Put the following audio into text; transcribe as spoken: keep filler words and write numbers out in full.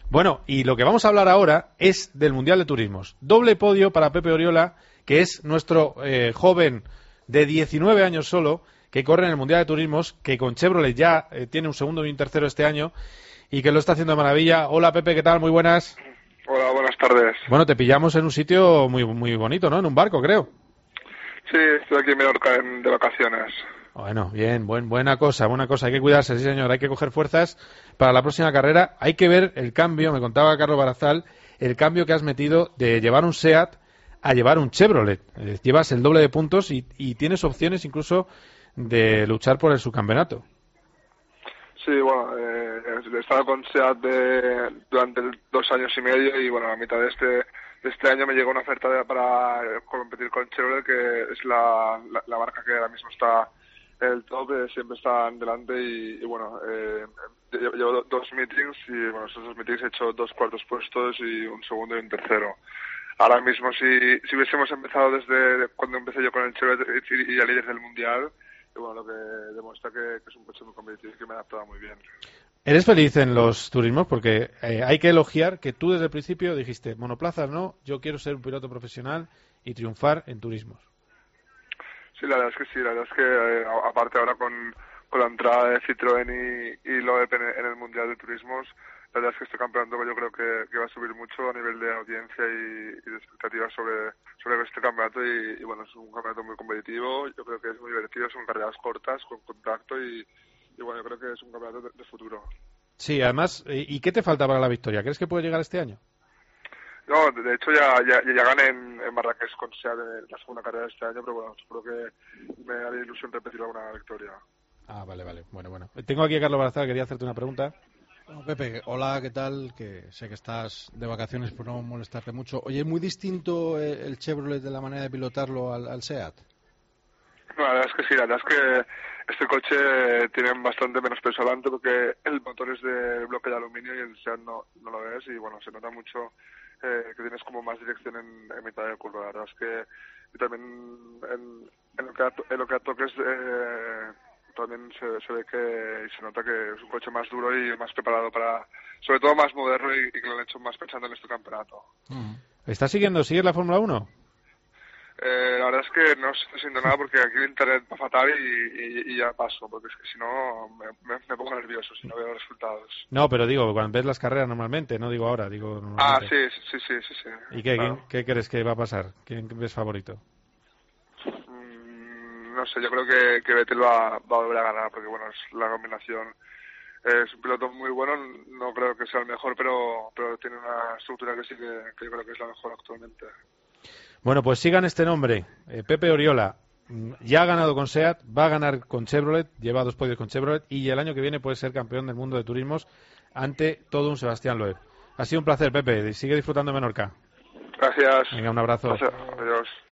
Bueno, y lo que vamos a hablar ahora es del Mundial de Turismos. Doble podio para Pepe Oriola, que es nuestro eh, joven de diecinueve años solo, que corre en el Mundial de Turismos, que con Chevrolet ya eh, tiene un segundo y un tercero este año, y que lo está haciendo de maravilla. Hola Pepe, ¿qué tal? Muy buenas. Hola, buenas tardes. Bueno, te pillamos en un sitio muy muy bonito, ¿no? En un barco, creo. Sí, estoy aquí en Menorca en, de vacaciones. Bueno, bien, buen, buena cosa, buena cosa. Hay que cuidarse, sí señor, hay que coger fuerzas para la próxima carrera. Hay que ver el cambio, me contaba Carlos Barazal, el cambio que has metido de llevar un SEAT a llevar un Chevrolet. Eh, llevas el doble de puntos y, y tienes opciones incluso de luchar por el subcampeonato. Sí, bueno, eh, he estado con SEAT de, durante dos años y medio y bueno, a mitad de este de este año me llegó una oferta de, para competir con Chevrolet, que es la, la, la marca que ahora mismo está en el top, eh, siempre está delante y, y bueno, eh, llevo, llevo dos meetings y bueno, esos dos meetings he hecho dos cuartos puestos y un segundo y un tercero. Ahora mismo, si, si hubiésemos empezado desde cuando empecé yo con el Chevrolet y, y a líder del Mundial, y bueno, lo que demuestra que, que es un coche muy competitivo y que me ha adaptado muy bien. ¿Eres feliz en los turismos? Porque eh, hay que elogiar que tú desde el principio dijiste, monoplazas no, yo quiero ser un piloto profesional y triunfar en turismos. Sí, la verdad es que sí, la verdad es que eh, aparte ahora con, con la entrada de Citroën y, y Loeb en, en el Mundial de Turismos, la verdad es que este campeonato yo creo que, que va a subir mucho a nivel de audiencia y, y de expectativas sobre, sobre este campeonato y, y bueno, es un campeonato muy competitivo, yo creo que es muy divertido, son carreras cortas, con contacto y, y bueno, yo creo que es un campeonato de, de futuro. Sí, además, ¿y qué te falta para la victoria? ¿Crees que puede llegar este año? No, de hecho ya ya, ya gané en, en Marrakech con SEAT la segunda carrera de este año, pero bueno, espero que me haría ilusión repetir alguna victoria. Ah, vale, vale. Bueno, bueno. Tengo aquí a Carlos Barazal, quería hacerte una pregunta. Bueno, Pepe, hola, ¿qué tal? Que sé que estás de vacaciones por no molestarte mucho. Oye, ¿es muy distinto el Chevrolet de la manera de pilotarlo al, al SEAT? No, la verdad es que sí, la verdad es que este coche tiene bastante menos peso adelante porque el motor es de bloque de aluminio y el SEAT no, no lo es y bueno, se nota mucho eh, que tienes como más dirección en, en mitad de curva. La verdad es que y también en, en lo que a, en lo que a toques eh, también se, se ve que y se nota que es un coche más duro y más preparado para, sobre todo más moderno y, y que lo han hecho más pensando en este campeonato. ¿Estás siguiendo, sigues la Fórmula uno? Eh, la verdad es que no estoy haciendo nada porque aquí el internet va fatal y, y, y ya paso, porque es que si no me, me, me pongo nervioso si no veo resultados. No, pero digo, cuando ves las carreras normalmente, no digo ahora, digo normalmente. Ah, sí, sí, sí, sí, sí. ¿Y qué, claro. ¿quién, qué crees que va a pasar? ¿Quién ves favorito? Mm, no sé, yo creo que, que Vettel va, va a volver a ganar porque bueno, es la combinación. Es un piloto muy bueno, no creo que sea el mejor, pero pero tiene una estructura que sí que, que yo creo que es la mejor actualmente. Bueno, pues sigan este nombre, eh, Pepe Oriola. Ya ha ganado con SEAT, va a ganar con Chevrolet, lleva dos podios con Chevrolet y el año que viene puede ser campeón del mundo de turismos ante todo un Sebastián Loeb. Ha sido un placer, Pepe. Sigue disfrutando de Menorca. Gracias. Venga, un abrazo. Gracias. Adiós.